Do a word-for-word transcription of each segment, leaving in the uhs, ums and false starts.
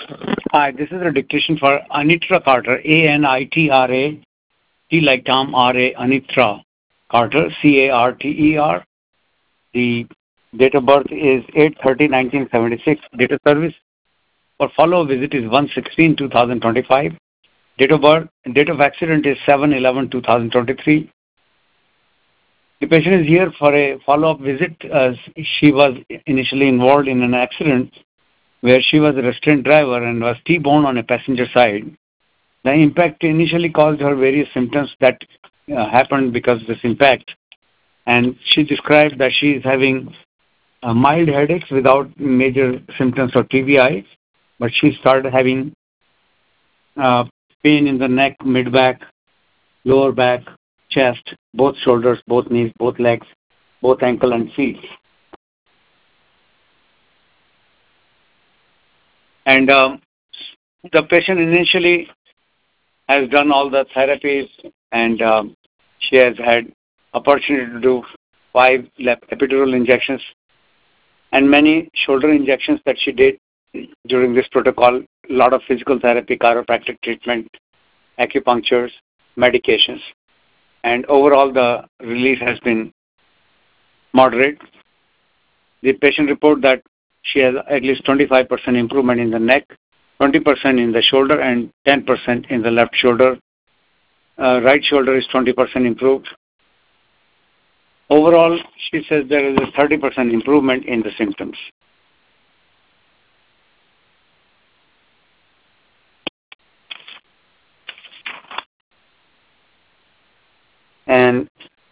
Hi, this is a dictation for Anitra Carter, A N I T R A, T like Tom, R A, Anitra Carter, C A R T E R. The date of birth is eight thirty nineteen seventy-six. Date of service for follow-up visit is one sixteen two thousand twenty-five. Date of birth, date of accident is seven eleven two thousand twenty-three. The patient is here for a follow-up visit as she was initially involved in an accident where she was a restrained driver and was T-boned on a passenger side. The impact initially caused her various symptoms that uh, happened because of this impact. And she described that she is having uh, mild headaches without major symptoms of T B I, but she started having uh, pain in the neck, mid-back, lower back, chest, both shoulders, both knees, both legs, both ankle and feet. And um, the patient initially has done all the therapies, and um, she has had opportunity to do five epidural injections and many shoulder injections that she did during this protocol. A lot of physical therapy, chiropractic treatment, acupunctures, medications, and overall the release has been moderate. The patient report that she has at least twenty-five percent improvement in the neck, twenty percent in the shoulder, and ten percent in the left shoulder. Uh, right shoulder is twenty percent improved. Overall, she says there is a thirty percent improvement in the symptoms. And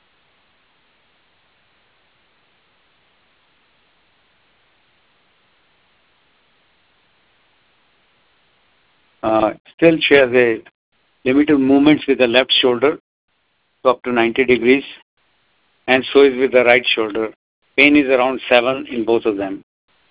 uh, still she has a limited movements with the left shoulder to up to ninety degrees, and so is with the right shoulder. Pain is around seven in both of them.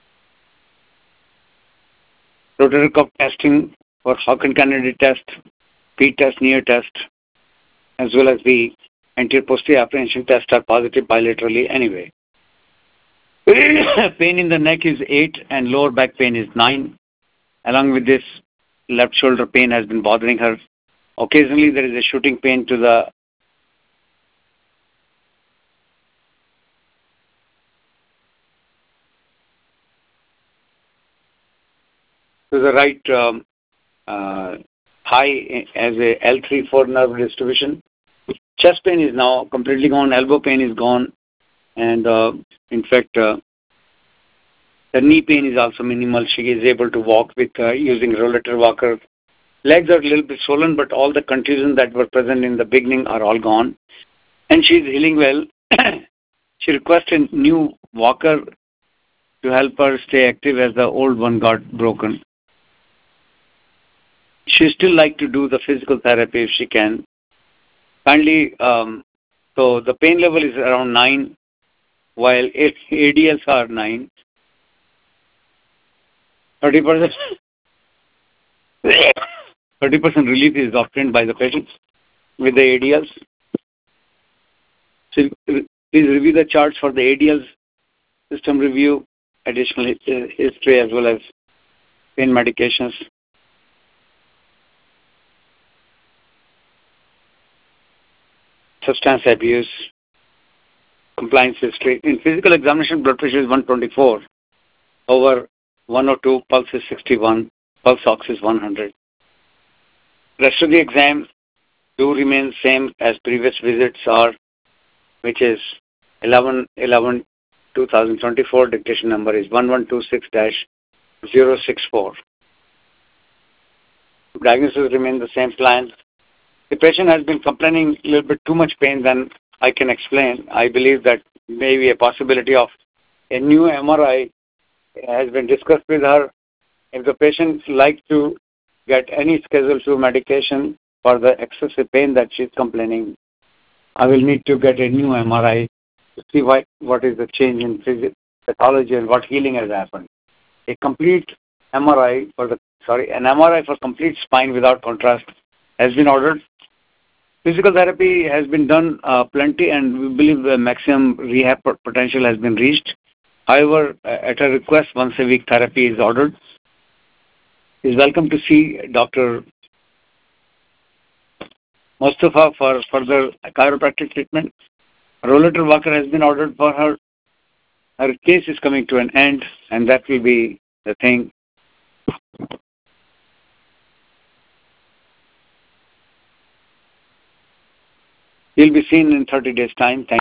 Rotary cuff testing for Hawkins-Kennedy test, P test, near test, as well as the anterior posterior apprehension test are positive bilaterally anyway. Pain in the neck is eight and lower back pain is nine. Along with this, left shoulder pain has been bothering her. Occasionally there is a shooting pain to the to the right um, uh, thigh as a L three four nerve distribution. Chest pain is now completely gone. Elbow pain is gone. And uh, in fact, uh, the knee pain is also minimal. She is able to walk with uh, using rollator walker. Legs are a little bit swollen, but all the contusions that were present in the beginning are all gone. And she is healing well. She requested a new walker to help her stay active as the old one got broken. She still like to do the physical therapy if she can. Kindly, um, so the pain level is around nine, while A D Ls are nine. thirty percent thirty percent relief is obtained by the patient with the A D Ls. So please review the charts for the A D Ls, system review, additional history as well as pain medications. Substance abuse, compliance history. In physical examination, blood pressure is one twenty-four over one oh two, pulse is sixty-one, pulse ox is one hundred. Rest of the exam do remain same as previous visits are, which is eleven eleven twenty twenty-four. Dictation number is one one two six dash zero six four. Diagnosis remain the same plan. The patient has been complaining a little bit too much pain than I can explain. I believe that maybe a possibility of a new M R I has been discussed with her. If the patient like to get any Schedule two medication for the excessive pain that she's complaining, I will need to get a new M R I to see what, what is the change in physics, pathology and what healing has happened. A complete M R I for the, sorry, an M R I for complete spine without contrast has been ordered. Physical therapy has been done uh, plenty, and we believe the maximum rehab potential has been reached. However, at a request, once a week therapy is ordered. is welcome to see Doctor Mustafa for further chiropractic treatment. Rollator walker has been ordered for her. Her case is coming to an end, and that will be the thing. He'll be seen in thirty days' time. Thank